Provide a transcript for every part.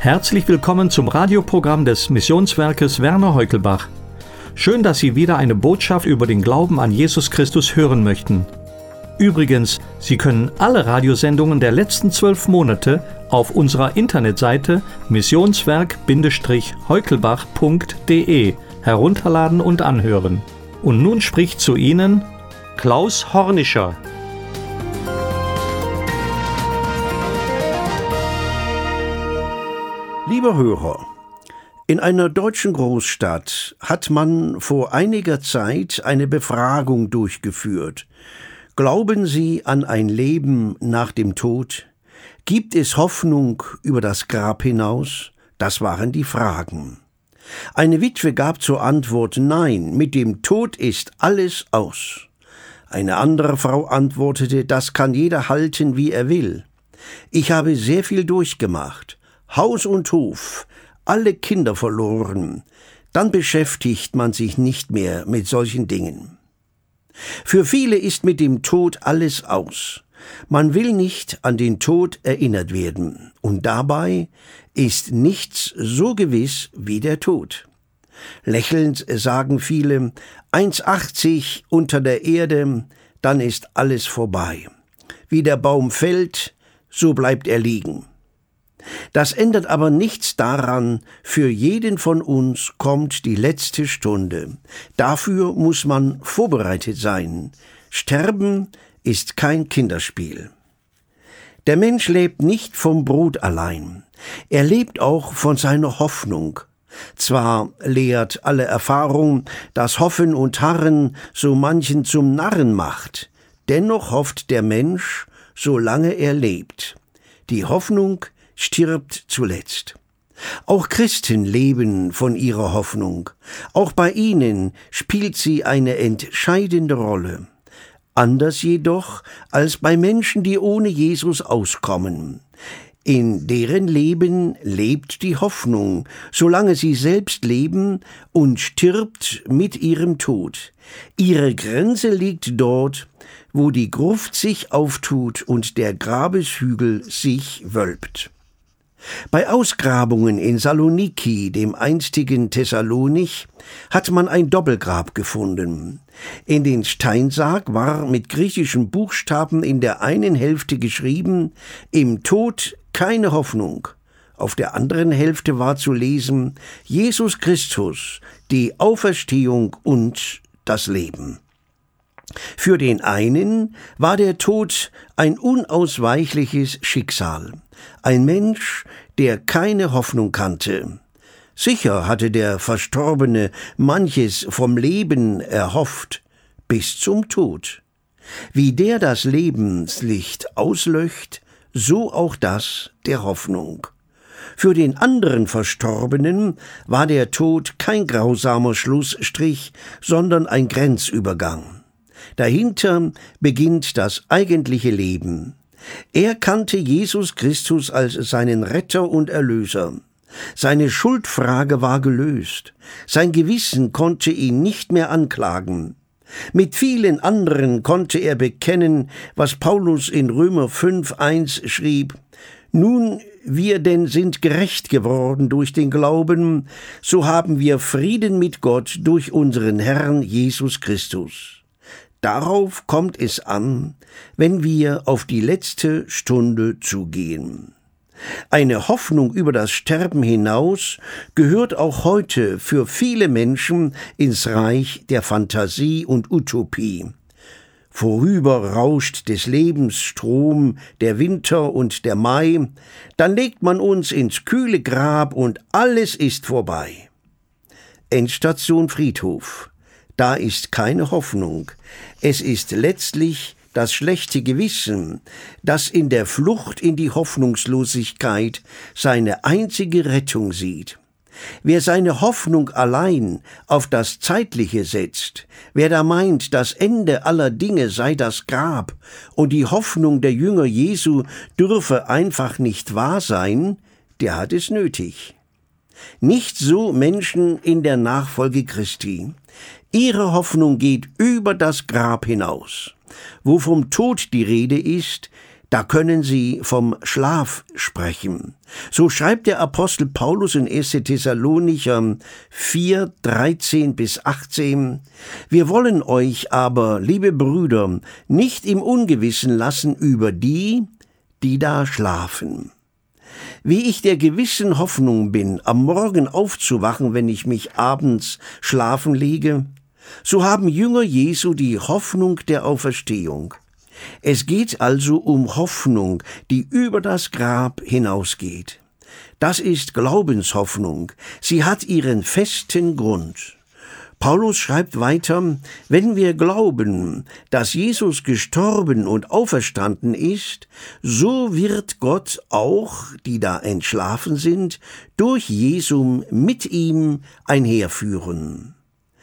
Herzlich willkommen zum Radioprogramm des Missionswerkes Werner Heukelbach. Schön, dass Sie wieder eine Botschaft über den Glauben an Jesus Christus hören möchten. Übrigens, Sie können alle Radiosendungen der letzten 12 Monate auf unserer Internetseite missionswerk-heukelbach.de herunterladen und anhören. Und nun spricht zu Ihnen Klaus Hornischer. Lieber Hörer, in einer deutschen Großstadt hat man vor einiger Zeit eine Befragung durchgeführt. Glauben Sie an ein Leben nach dem Tod? Gibt es Hoffnung über das Grab hinaus? Das waren die Fragen. Eine Witwe gab zur Antwort: Nein, mit dem Tod ist alles aus. Eine andere Frau antwortete: Das kann jeder halten, wie er will. Ich habe sehr viel durchgemacht. Haus und Hof, alle Kinder verloren, dann beschäftigt man sich nicht mehr mit solchen Dingen. Für viele ist mit dem Tod alles aus. Man will nicht an den Tod erinnert werden, und dabei ist nichts so gewiss wie der Tod. Lächelnd sagen viele: 1,80 unter der Erde, dann ist alles vorbei. Wie der Baum fällt, so bleibt er liegen. Das ändert aber nichts daran, für jeden von uns kommt die letzte Stunde. Dafür muss man vorbereitet sein. Sterben ist kein Kinderspiel. Der Mensch lebt nicht vom Brot allein. Er lebt auch von seiner Hoffnung. Zwar lehrt alle Erfahrung, dass Hoffen und Harren so manchen zum Narren macht, dennoch hofft der Mensch, solange er lebt. Die Hoffnung stirbt zuletzt. Auch Christen leben von ihrer Hoffnung. Auch bei ihnen spielt sie eine entscheidende Rolle. Anders jedoch als bei Menschen, die ohne Jesus auskommen. In deren Leben lebt die Hoffnung, solange sie selbst leben, und stirbt mit ihrem Tod. Ihre Grenze liegt dort, wo die Gruft sich auftut und der Grabeshügel sich wölbt. Bei Ausgrabungen in Saloniki, dem einstigen Thessalonich, hat man ein Doppelgrab gefunden. In den Steinsarg war mit griechischen Buchstaben in der einen Hälfte geschrieben: Im Tod keine Hoffnung. Auf der anderen Hälfte war zu lesen: Jesus Christus, die Auferstehung und das Leben. Für den einen war der Tod ein unausweichliches Schicksal, ein Mensch, der keine Hoffnung kannte. Sicher hatte der Verstorbene manches vom Leben erhofft, bis zum Tod. Wie der das Lebenslicht auslöscht, so auch das der Hoffnung. Für den anderen Verstorbenen war der Tod kein grausamer Schlussstrich, sondern ein Grenzübergang. Dahinter beginnt das eigentliche Leben. Er kannte Jesus Christus als seinen Retter und Erlöser. Seine Schuldfrage war gelöst. Sein Gewissen konnte ihn nicht mehr anklagen. Mit vielen anderen konnte er bekennen, was Paulus in Römer 5,1 schrieb: Nun, wir denn sind gerecht geworden durch den Glauben, so haben wir Frieden mit Gott durch unseren Herrn Jesus Christus. Darauf kommt es an, wenn wir auf die letzte Stunde zugehen. Eine Hoffnung über das Sterben hinaus gehört auch heute für viele Menschen ins Reich der Fantasie und Utopie. Vorüber rauscht des Lebens Strom, der Winter und der Mai, dann legt man uns ins kühle Grab und alles ist vorbei. Endstation Friedhof. Da ist keine Hoffnung. Es ist letztlich das schlechte Gewissen, das in der Flucht in die Hoffnungslosigkeit seine einzige Rettung sieht. Wer seine Hoffnung allein auf das Zeitliche setzt, wer da meint, das Ende aller Dinge sei das Grab und die Hoffnung der Jünger Jesu dürfe einfach nicht wahr sein, der hat es nötig. Nicht so Menschen in der Nachfolge Christi. Ihre Hoffnung geht über das Grab hinaus. Wo vom Tod die Rede ist, Da können sie vom Schlaf sprechen. So schreibt der Apostel Paulus in 1. Thessalonicher 4, 13 bis 18: Wir wollen euch aber, liebe Brüder, nicht im Ungewissen lassen über die, die da schlafen. Wie ich der gewissen Hoffnung bin, am Morgen aufzuwachen, wenn ich mich abends schlafen lege, so haben Jünger Jesu die Hoffnung der Auferstehung. Es geht also um Hoffnung, die über das Grab hinausgeht. Das ist Glaubenshoffnung. Sie hat ihren festen Grund. Paulus schreibt weiter: Wenn wir glauben, dass Jesus gestorben und auferstanden ist, so wird Gott auch, die da entschlafen sind, durch Jesum mit ihm einherführen.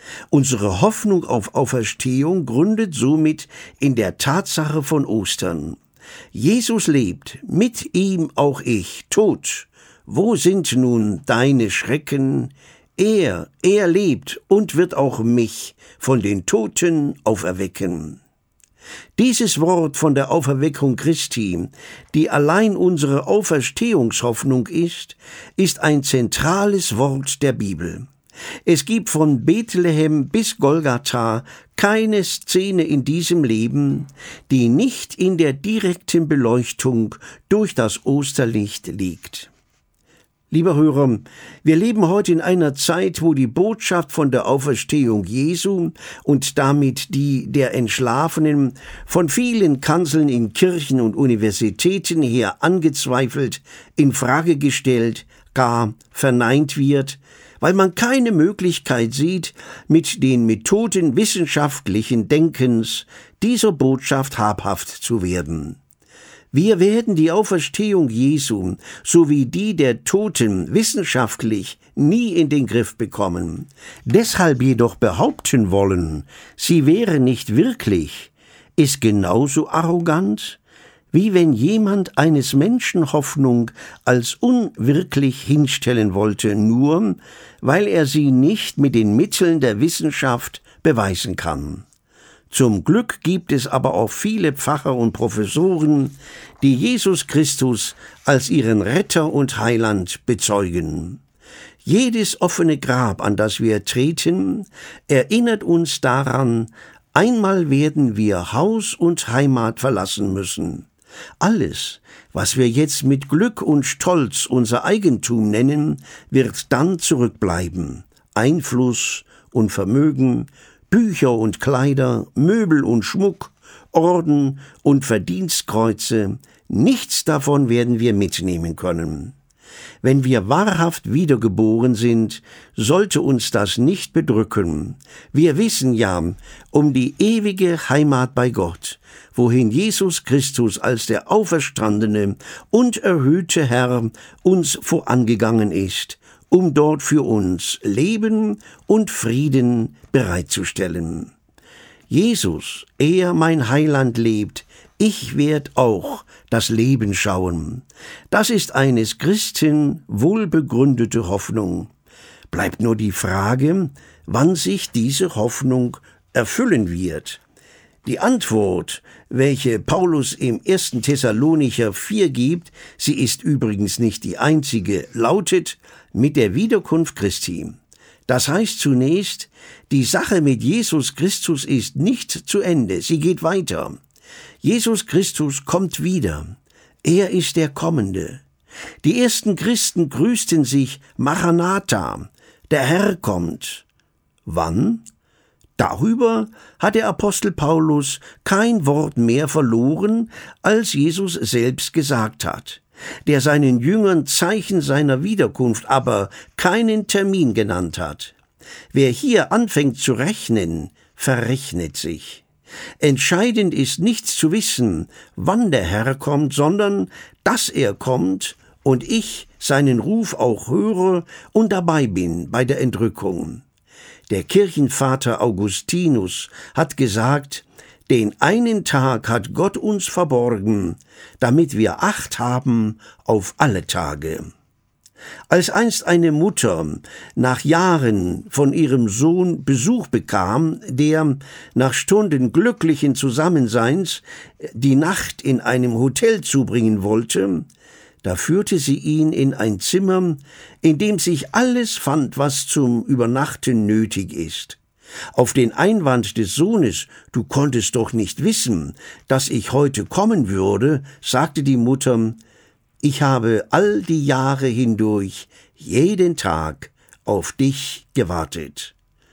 Unsere Hoffnung auf Auferstehung gründet somit in der Tatsache von Ostern. Jesus lebt, mit ihm auch ich, tot. Wo sind nun deine Schrecken? Er lebt und wird auch mich von den Toten auferwecken. Dieses Wort von der Auferweckung Christi, die allein unsere Auferstehungshoffnung ist ein zentrales Wort der Bibel. Es gibt von Bethlehem bis Golgatha keine Szene in diesem Leben, die nicht in der direkten Beleuchtung durch das Osterlicht liegt. Lieber Hörer, wir leben heute in einer Zeit, wo die Botschaft von der Auferstehung Jesu und damit die der Entschlafenen von vielen Kanzeln in Kirchen und Universitäten her angezweifelt, in Frage gestellt, gar verneint wird, weil man keine Möglichkeit sieht, mit den Methoden wissenschaftlichen Denkens dieser Botschaft habhaft zu werden. Wir werden die Auferstehung Jesu sowie die der Toten wissenschaftlich nie in den Griff bekommen. Deshalb jedoch behaupten wollen, sie wäre nicht wirklich, ist genauso arrogant, wie wenn jemand eines Menschen Hoffnung als unwirklich hinstellen wollte, nur weil er sie nicht mit den Mitteln der Wissenschaft beweisen kann. Zum Glück gibt es aber auch viele Pfarrer und Professoren, die Jesus Christus als ihren Retter und Heiland bezeugen. Jedes offene Grab, an das wir treten, erinnert uns daran, einmal werden wir Haus und Heimat verlassen müssen. Alles, was wir jetzt mit Glück und Stolz unser Eigentum nennen, wird dann zurückbleiben. Einfluss und Vermögen, Bücher und Kleider, Möbel und Schmuck, Orden und Verdienstkreuze, nichts davon werden wir mitnehmen können. Wenn wir wahrhaft wiedergeboren sind, sollte uns das nicht bedrücken. Wir wissen ja um die ewige Heimat bei Gott, wohin Jesus Christus als der auferstandene und erhöhte Herr uns vorangegangen ist, um dort für uns Leben und Frieden bereitzustellen. Jesus, er mein Heiland lebt, ich werd auch das Leben schauen. Das ist eines Christen wohlbegründete Hoffnung. Bleibt nur die Frage, wann sich diese Hoffnung erfüllen wird. Die Antwort, welche Paulus im 1. Thessalonicher 4 gibt, sie ist übrigens nicht die einzige, lautet: mit der Wiederkunft Christi. Das heißt zunächst, die Sache mit Jesus Christus ist nicht zu Ende, sie geht weiter. Jesus Christus kommt wieder. Er ist der Kommende. Die ersten Christen grüßten sich Maranatha, der Herr kommt. Wann? Darüber hat der Apostel Paulus kein Wort mehr verloren, als Jesus selbst gesagt hat, der seinen Jüngern Zeichen seiner Wiederkunft, aber keinen Termin genannt hat. Wer hier anfängt zu rechnen, verrechnet sich. Entscheidend ist nicht zu wissen, wann der Herr kommt, sondern dass er kommt und ich seinen Ruf auch höre und dabei bin bei der Entrückung. Der Kirchenvater Augustinus hat gesagt, den einen Tag hat Gott uns verborgen, damit wir Acht haben auf alle Tage. Als einst eine Mutter nach Jahren von ihrem Sohn Besuch bekam, der nach Stunden glücklichen Zusammenseins die Nacht in einem Hotel zubringen wollte, da führte sie ihn in ein Zimmer, in dem sich alles fand, was zum Übernachten nötig ist. Auf den Einwand des Sohnes, »Du konntest doch nicht wissen, dass ich heute kommen würde«, sagte die Mutter, »Ich habe all die Jahre hindurch jeden Tag auf dich gewartet.«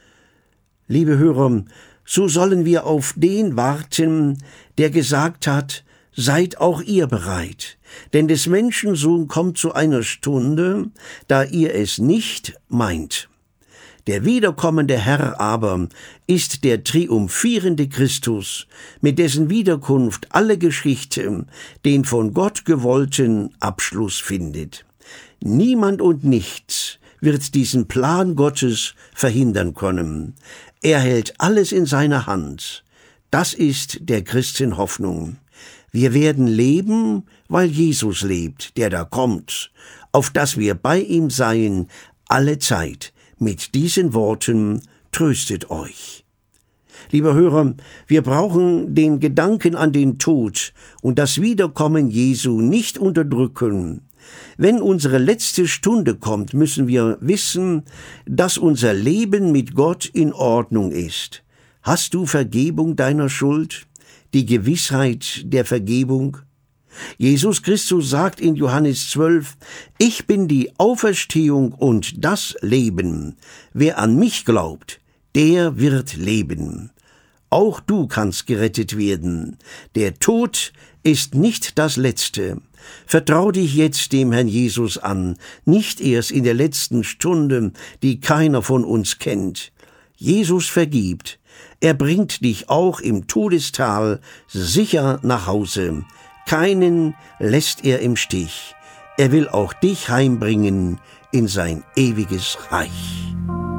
Liebe Hörer, so sollen wir auf den warten, der gesagt hat, »Seid auch ihr bereit, denn des Menschen Sohn kommt zu einer Stunde, da ihr es nicht meint.« Der wiederkommende Herr aber ist der triumphierende Christus, mit dessen Wiederkunft alle Geschichte den von Gott gewollten Abschluss findet. Niemand und nichts wird diesen Plan Gottes verhindern können. Er hält alles in seiner Hand. Das ist der Christen Hoffnung. Wir werden leben, weil Jesus lebt, der da kommt, auf dass wir bei ihm seien alle Zeit. Mit diesen Worten tröstet euch. Lieber Hörer, wir brauchen den Gedanken an den Tod und das Wiederkommen Jesu nicht unterdrücken. Wenn unsere letzte Stunde kommt, müssen wir wissen, dass unser Leben mit Gott in Ordnung ist. Hast du Vergebung deiner Schuld? Die Gewissheit der Vergebung? Jesus Christus sagt in Johannes 12, »Ich bin die Auferstehung und das Leben. Wer an mich glaubt, der wird leben.« Auch du kannst gerettet werden. Der Tod ist nicht das Letzte. Vertrau dich jetzt dem Herrn Jesus an, nicht erst in der letzten Stunde, die keiner von uns kennt. Jesus vergibt. Er bringt dich auch im Todestal sicher nach Hause. Keinen lässt er im Stich. Er will auch dich heimbringen in sein ewiges Reich.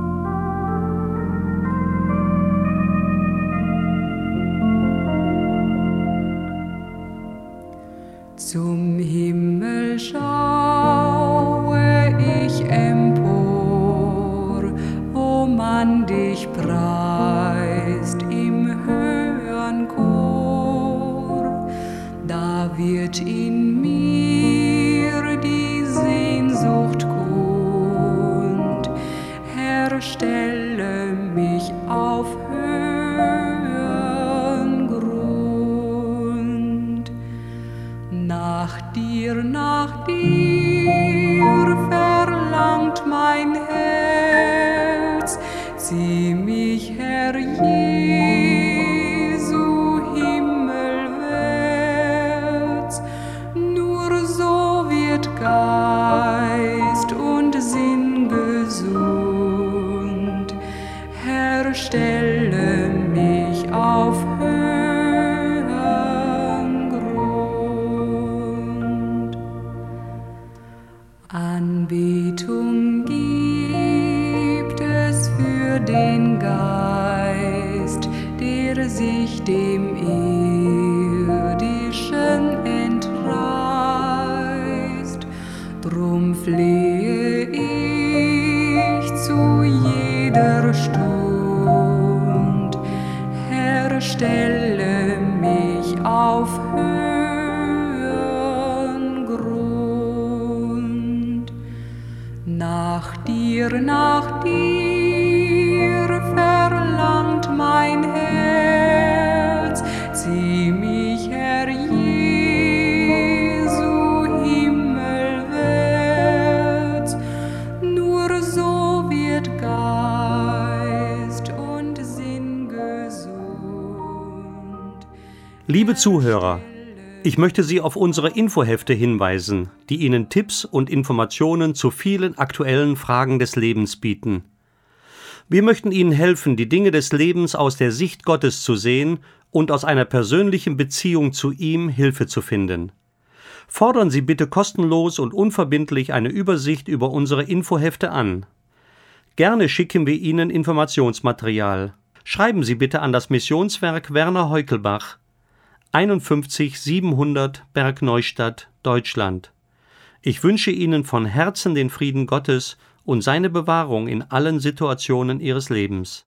Zum Himmel schaue ich empor, wo man dich preist im höheren Chor. Da wird in mir die Sehnsucht kund, Herr, stelle mich auf höheren Grund. Nach dir verlangt mein Herz, zieh mich, Herr Jesu, himmelwärts. Nur so wird Geist und Sinn gesund. Herr, stelle mich auf höheren Grund. Anbetung gibt es für den Geist, der sich dem Irdischen entreißt. Drum flehe ich zu jeder Stund, Herr, stelle mich auf höheren Grund. Nach dir verlangt mein Herz, zieh mich, Herr Jesu, himmelwärts. Nur so wird Geist und Sinn gesund. Liebe Zuhörer, ich möchte Sie auf unsere Infohefte hinweisen, die Ihnen Tipps und Informationen zu vielen aktuellen Fragen des Lebens bieten. Wir möchten Ihnen helfen, die Dinge des Lebens aus der Sicht Gottes zu sehen und aus einer persönlichen Beziehung zu ihm Hilfe zu finden. Fordern Sie bitte kostenlos und unverbindlich eine Übersicht über unsere Infohefte an. Gerne schicken wir Ihnen Informationsmaterial. Schreiben Sie bitte an das Missionswerk Werner Heukelbach, 51 700 Bergneustadt, Deutschland. Ich wünsche Ihnen von Herzen den Frieden Gottes und seine Bewahrung in allen Situationen Ihres Lebens.